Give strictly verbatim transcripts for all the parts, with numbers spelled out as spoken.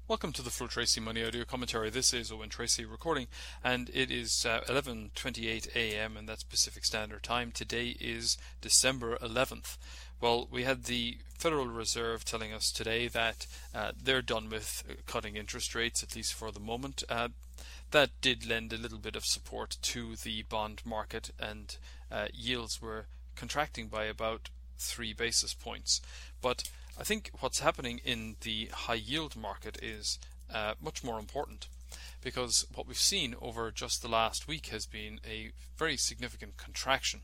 Welcome to the Full Tracy Money Audio Commentary. This is Owen Tracy recording, and it is uh, eleven twenty-eight a m and that's Pacific Standard Time. Today is December eleventh. Well, we had the Federal Reserve telling us today that uh, they're done with cutting interest rates, at least for the moment. Uh, that did lend a little bit of support to the bond market, and uh, yields were contracting by about three basis points. But I think what's happening in the high yield market is uh, much more important, because what we've seen over just the last week has been a very significant contraction.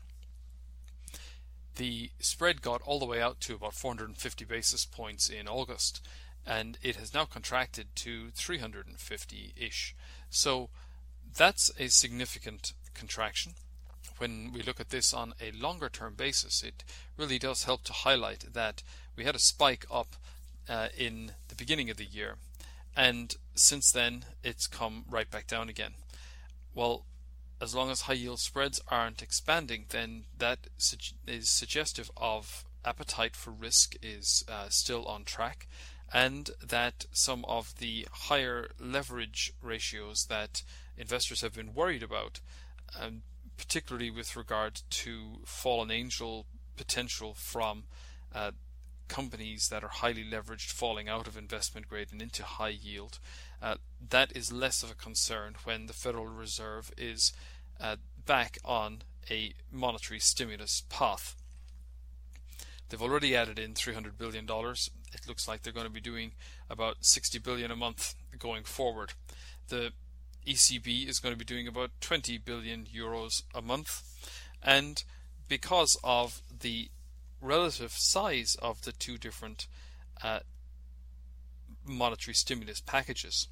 The spread got all the way out to about four hundred fifty basis points in August, and it has now contracted to three hundred fifty-ish. So that's a significant contraction. When we look at this on a longer term basis, it really does help to highlight that we had a spike up uh, in the beginning of the year, and since then it's come right back down again. Well, as long as high yield spreads aren't expanding, then that su- is suggestive of appetite for risk is uh, still on track, and that some of the higher leverage ratios that investors have been worried about, um, particularly with regard to fallen angel potential from uh, companies that are highly leveraged falling out of investment grade and into high yield, uh, that is less of a concern when the Federal Reserve is uh, back on a monetary stimulus path. They've already added in three hundred billion dollars. It looks like they're going to be doing about sixty billion dollars a month going forward. The E C B is going to be doing about twenty billion euros a month, and because of the relative size of the two different uh, monetary stimulus packages,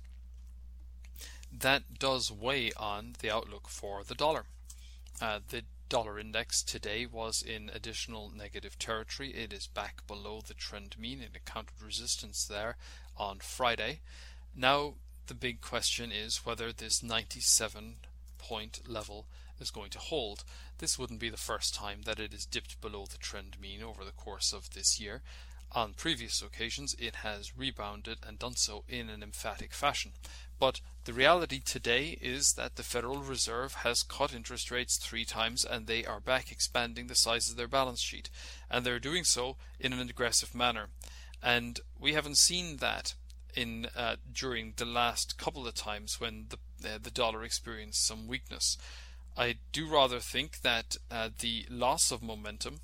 that does weigh on the outlook for the dollar. Uh, the dollar index today was in additional negative territory. It is back below the trend mean. It encountered resistance there on Friday. Now the big question is whether this ninety-seven point level is going to hold. This wouldn't be the first time that it has dipped below the trend mean over the course of this year. On previous occasions it has rebounded and done so in an emphatic fashion. But the reality today is that the Federal Reserve has cut interest rates three times, and they are back expanding the size of their balance sheet, and they're doing so in an aggressive manner. And we haven't seen that in uh, during the last couple of times when the uh, the dollar experienced some weakness. I do rather think that uh, the loss of momentum,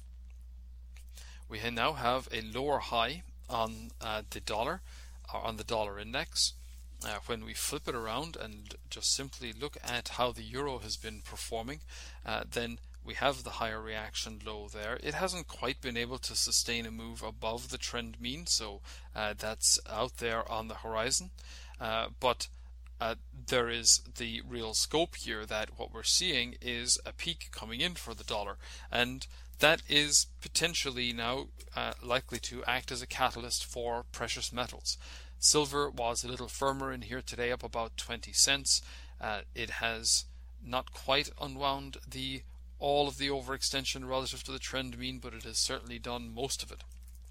we now have a lower high on uh, the dollar, or on the dollar index. Uh, when we flip it around and just simply look at how the euro has been performing, uh, then we have the higher reaction low there. It hasn't quite been able to sustain a move above the trend mean, so uh, that's out there on the horizon. Uh, but uh, there is the real scope here that what we're seeing is a peak coming in for the dollar, and that is potentially now uh, likely to act as a catalyst for precious metals. Silver was a little firmer in here today, up about twenty cents. Uh, it has not quite unwound the all of the overextension relative to the trend mean, but it has certainly done most of it.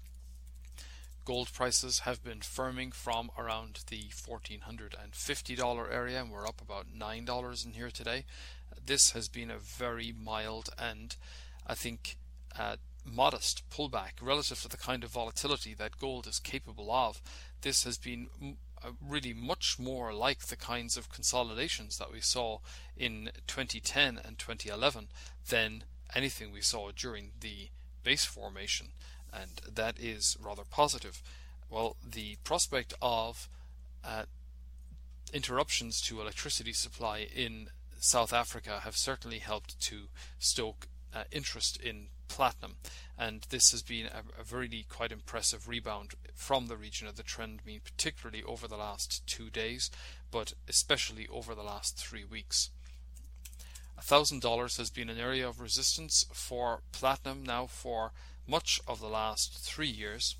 Gold prices have been firming from around the one thousand four hundred fifty dollars area, and we're up about nine dollars in here today. This has been a very mild and, I think, uh, modest pullback relative to the kind of volatility that gold is capable of. This has been m- uh, really much more like the kinds of consolidations that we saw in twenty ten and twenty eleven than anything we saw during the base formation, and that is rather positive. Well, the prospect of uh, interruptions to electricity supply in South Africa have certainly helped to stoke uh, interest in platinum, and this has been a, a really quite impressive rebound from the region of the trend mean, particularly over the last two days, but especially over the last three weeks. one thousand dollars has been an area of resistance for platinum now for much of the last three years.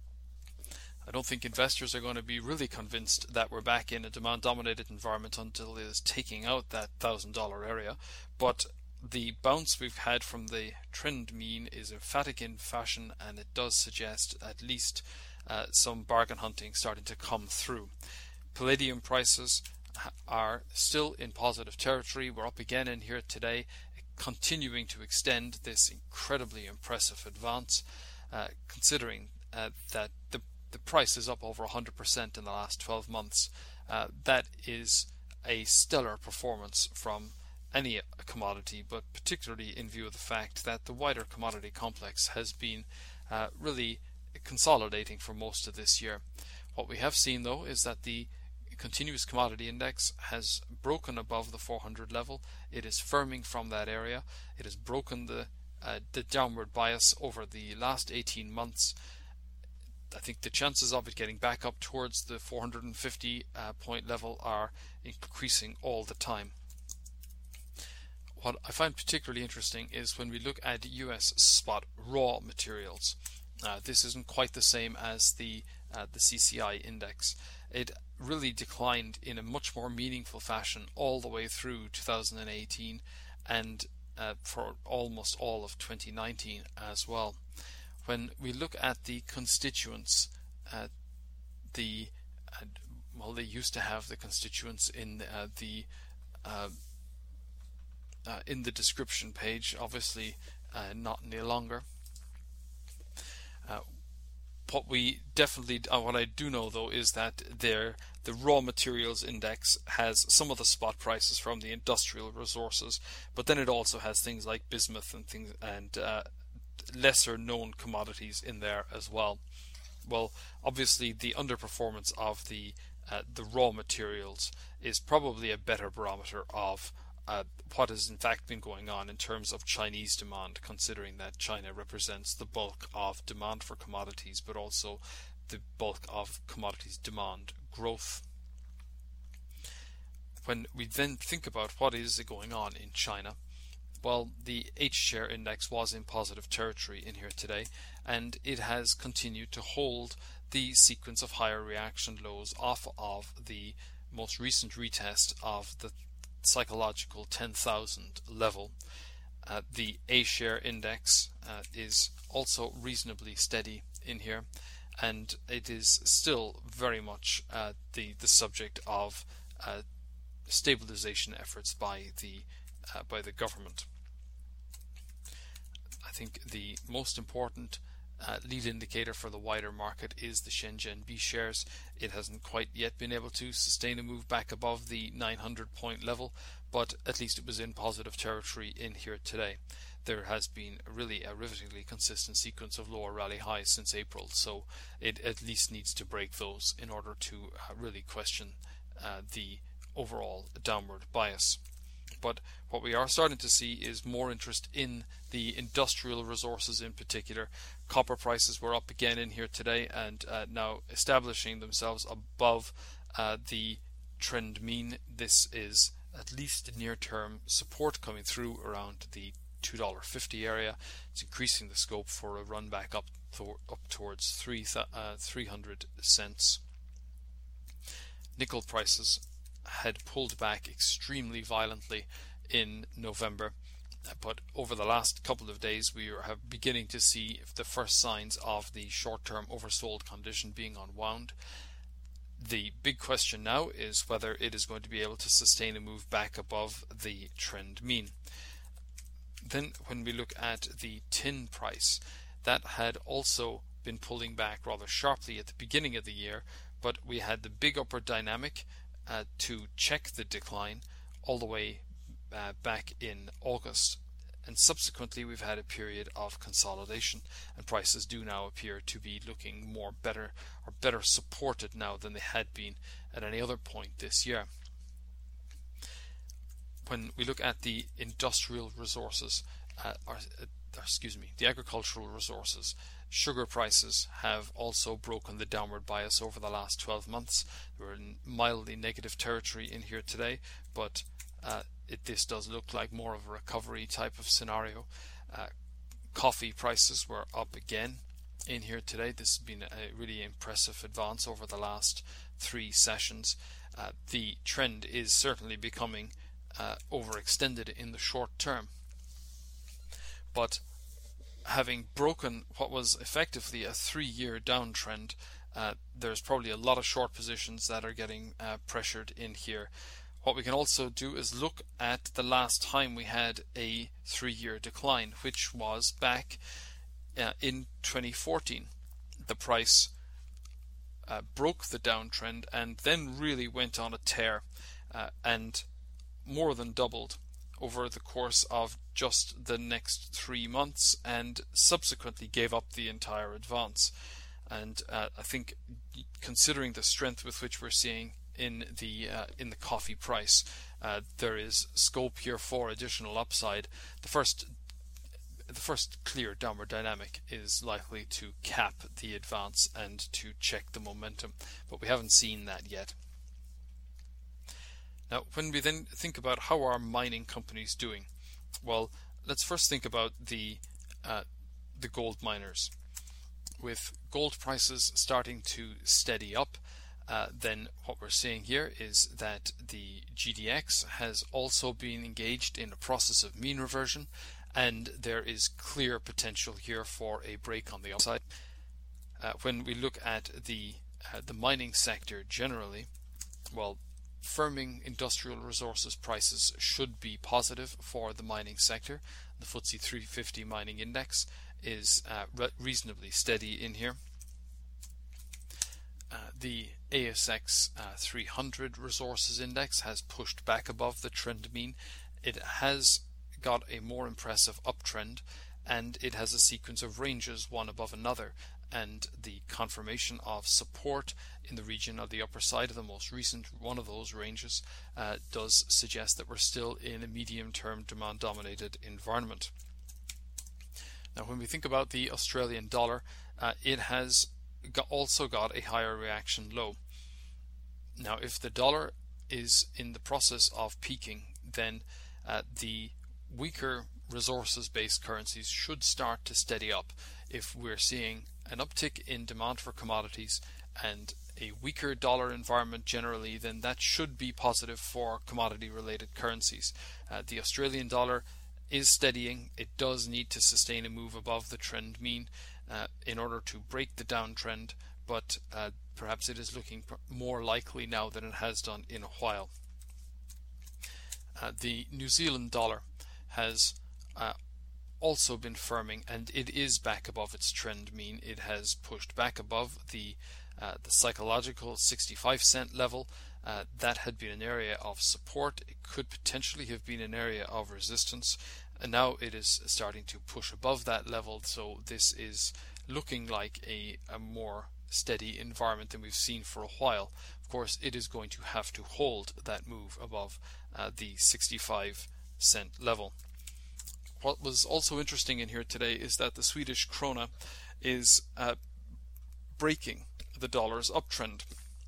I don't think investors are going to be really convinced that we're back in a demand-dominated environment until it is taking out that one thousand dollars area, but the bounce we've had from the trend mean is emphatic in fashion, and it does suggest at least uh, some bargain hunting starting to come through. Palladium prices are still in positive territory. We're up again in here today, continuing to extend this incredibly impressive advance, uh, considering uh, that the, the price is up over one hundred percent in the last twelve months. Uh, that is a stellar performance from any commodity, but particularly in view of the fact that the wider commodity complex has been uh, really consolidating for most of this year. What we have seen, though, is that the continuous commodity index has broken above the four hundred level. It is firming from that area. It has broken the uh, the downward bias over the last eighteen months. I think the chances of it getting back up towards the four hundred fifty uh, point level are increasing all the time. What I find particularly interesting is when we look at U S spot raw materials. Uh, this isn't quite the same as the uh, the C C I index. It really declined in a much more meaningful fashion all the way through two thousand eighteen and uh, for almost all of twenty nineteen as well. When we look at the constituents, uh, the uh, well, they used to have the constituents in uh, the uh, uh, in the description page. Obviously, uh, not any longer. Uh, what we definitely, uh, what I do know though, is that there, the raw materials index has some of the spot prices from the industrial resources, but then it also has things like bismuth and things and uh, lesser known commodities in there as well. Well, obviously the underperformance of the uh, the raw materials is probably a better barometer of uh, what has in fact been going on in terms of Chinese demand, considering that China represents the bulk of demand for commodities, but also the bulk of commodities demand growth. When we then think about what is going on in China, well, the H-share index was in positive territory in here today, and it has continued to hold the sequence of higher reaction lows off of the most recent retest of the psychological ten thousand level. Uh, the A-share index uh, is also reasonably steady in here, and it is still very much uh, the, the subject of uh, stabilization efforts by the uh, by the government. I think the most important uh, lead indicator for the wider market is the Shenzhen B shares. It hasn't quite yet been able to sustain a move back above the nine hundred point level, but at least it was in positive territory in here today. There has been really a rivetingly consistent sequence of lower rally highs since April, so it at least needs to break those in order to uh, really question uh, the overall downward bias. But what we are starting to see is more interest in the industrial resources in particular. Copper prices were up again in here today and uh, now establishing themselves above uh, the trend mean. This is at least near-term support coming through around the two dollars fifty area. It's increasing the scope for a run back up, th up towards three, uh, three hundred cents. Nickel prices had pulled back extremely violently in November, but over the last couple of days we are beginning to see the first signs of the short-term oversold condition being unwound. The big question now is whether it is going to be able to sustain a move back above the trend mean. Then when we look at the tin price, that had also been pulling back rather sharply at the beginning of the year, but we had the big upward dynamic Uh, to check the decline all the way uh, back in August, and subsequently we've had a period of consolidation, and prices do now appear to be looking more better or better supported now than they had been at any other point this year. When we look at the industrial resources, uh, or, uh, excuse me, the agricultural resources, sugar prices have also broken the downward bias over the last twelve months. We're in mildly negative territory in here today, but uh, it, this does look like more of a recovery type of scenario. Uh, coffee prices were up again in here today. This has been a really impressive advance over the last three sessions. Uh, the trend is certainly becoming uh, overextended in the short term, but having broken what was effectively a three-year downtrend, uh, there's probably a lot of short positions that are getting uh, pressured in here. What we can also do is look at the last time we had a three-year decline, which was back uh, in twenty fourteen. The price uh, broke the downtrend and then really went on a tear uh, and more than doubled over the course of just the next three months and subsequently gave up the entire advance. And uh, I think, considering the strength with which we're seeing in the uh, in the coffee price, uh, there is scope here for additional upside. The first the first clear downward dynamic is likely to cap the advance and to check the momentum, but we haven't seen that yet. Now, when we then think about how are mining companies doing, well, let's first think about the uh, the gold miners. With gold prices starting to steady up, uh, then what we're seeing here is that the G D X has also been engaged in a process of mean reversion, and there is clear potential here for a break on the upside. Uh, when we look at the uh, the mining sector generally, well, firming industrial resources prices should be positive for the mining sector. The F T S E three fifty mining index is uh, re reasonably steady in here. Uh, the A S X uh, three hundred resources index has pushed back above the trend mean. It has got a more impressive uptrend, and it has a sequence of ranges one above another, and the confirmation of support in the region of the upper side of the most recent one of those ranges uh, does suggest that we're still in a medium-term demand-dominated environment. Now, when we think about the Australian dollar, uh, it has got also got a higher reaction low. Now, if the dollar is in the process of peaking, then uh, the weaker resources-based currencies should start to steady up. If we're seeing an uptick in demand for commodities and a weaker dollar environment generally, then that should be positive for commodity-related currencies. Uh, the Australian dollar is steadying. It does need to sustain a move above the trend mean uh, in order to break the downtrend, but uh, perhaps it is looking more likely now than it has done in a while. Uh, the New Zealand dollar has uh, also been firming, and it is back above its trend mean. It has pushed back above the uh, the psychological sixty-five cent level. Uh, that had been an area of support. It could potentially have been an area of resistance, and now it is starting to push above that level, so this is looking like a, a more steady environment than we've seen for a while. Of course, it is going to have to hold that move above uh, the sixty-five cent level. What was also interesting in here today is that the Swedish krona is uh, breaking the dollar's uptrend.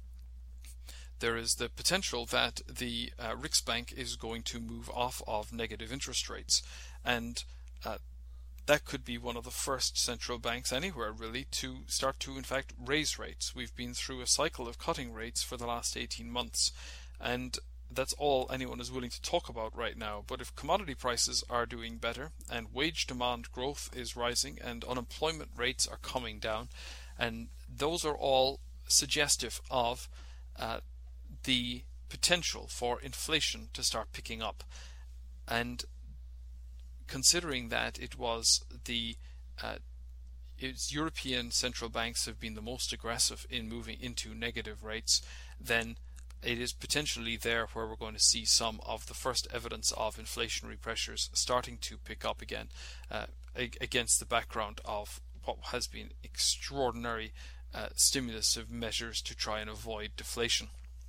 There is the potential that the uh, Riksbank is going to move off of negative interest rates, and uh, that could be one of the first central banks anywhere really to start to in fact raise rates. We've been through a cycle of cutting rates for the last eighteen months, and that's all anyone is willing to talk about right now. But if commodity prices are doing better and wage demand growth is rising and unemployment rates are coming down, and those are all suggestive of uh, the potential for inflation to start picking up. And considering that it was the uh, it's European central banks have been the most aggressive in moving into negative rates, then it is potentially there where we're going to see some of the first evidence of inflationary pressures starting to pick up again, uh, against the background of what has been extraordinary uh, stimulative measures to try and avoid deflation.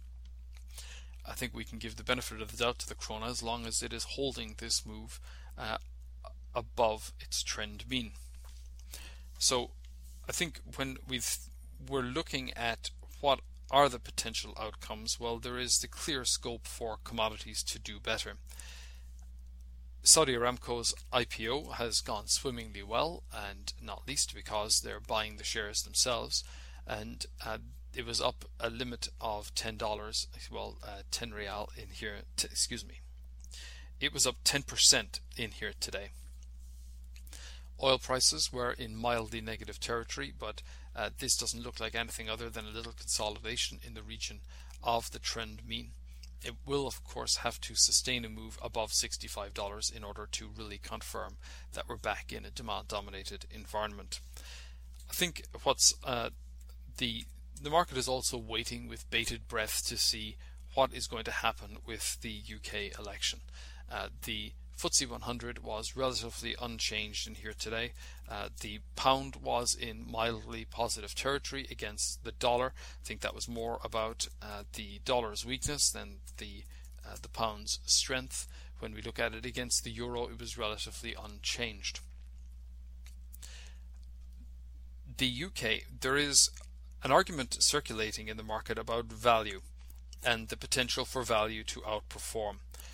I think we can give the benefit of the doubt to the krona as long as it is holding this move uh, above its trend mean. So I think when we've, we're looking at what are the potential outcomes, well, there is the clear scope for commodities to do better. Saudi Aramco's I P O has gone swimmingly well, and not least because they're buying the shares themselves, and uh, it was up a limit of ten dollars, well, uh, ten real in here, t excuse me. It was up ten percent in here today. Oil prices were in mildly negative territory, but uh, this doesn't look like anything other than a little consolidation in the region of the trend mean. It will, of course, have to sustain a move above sixty-five dollars in order to really confirm that we're back in a demand-dominated environment. I think what's uh, the the market is also waiting with bated breath to see what is going to happen with the U K election. Uh, the F T S E one hundred was relatively unchanged in here today. Uh, the pound was in mildly positive territory against the dollar. I think that was more about uh, the dollar's weakness than the uh, the pound's strength. When we look at it against the euro, it was relatively unchanged. The U K, there is an argument circulating in the market about value and the potential for value to outperform.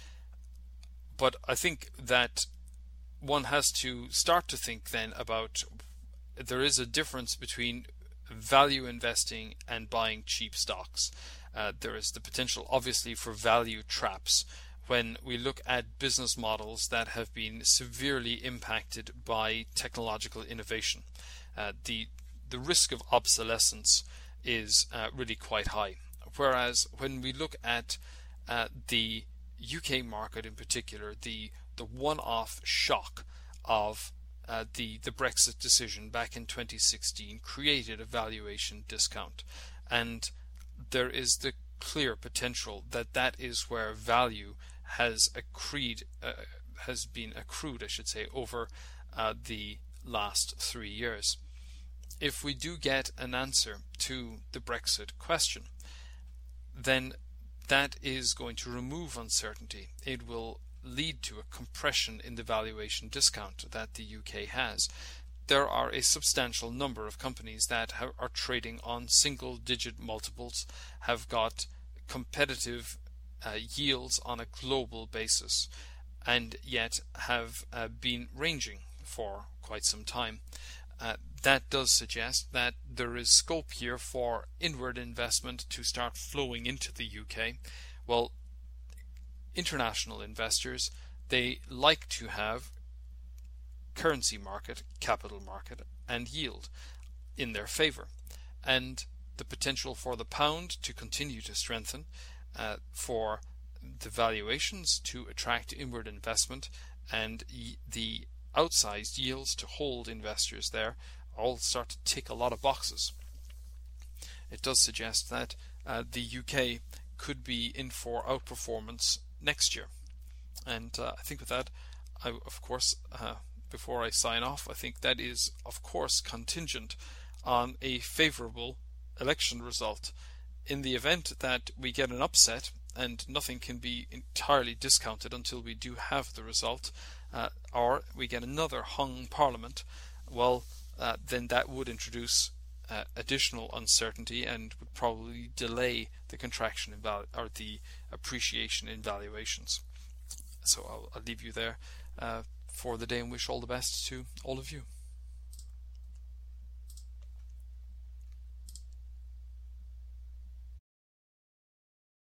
But I think that one has to start to think then about there is a difference between value investing and buying cheap stocks. Uh, there is the potential, obviously, for value traps when we look at business models that have been severely impacted by technological innovation. Uh, the the risk of obsolescence is uh, really quite high. Whereas when we look at uh, the U K market in particular, the the one-off shock of uh, the the Brexit decision back in twenty sixteen created a valuation discount, and there is the clear potential that that is where value has accrued uh, has been accrued, I should say, over uh, the last three years. If we do get an answer to the Brexit question, then that is going to remove uncertainty. It will lead to a compression in the valuation discount that the U K has. There are a substantial number of companies that ha- are trading on single digit multiples, have got competitive uh, yields on a global basis, and yet have uh, been ranging for quite some time. Uh, that does suggest that there is scope here for inward investment to start flowing into the U K. Well, international investors, they like to have currency market, capital market, and yield in their favor. And the potential for the pound to continue to strengthen, uh, for the valuations to attract inward investment, and y- the outsized yields to hold investors there all start to tick a lot of boxes. It does suggest that uh, the U K could be in for outperformance next year. And uh, I think with that, I, of course, uh, before I sign off, I think that is, of course, contingent on a favorable election result. In the event that we get an upset, and nothing can be entirely discounted until we do have the result, uh, or we get another hung parliament, well, uh, then that would introduce uh, additional uncertainty and would probably delay the contraction in val- or the appreciation in valuations. So I'll, I'll leave you there uh, for the day and wish all the best to all of you.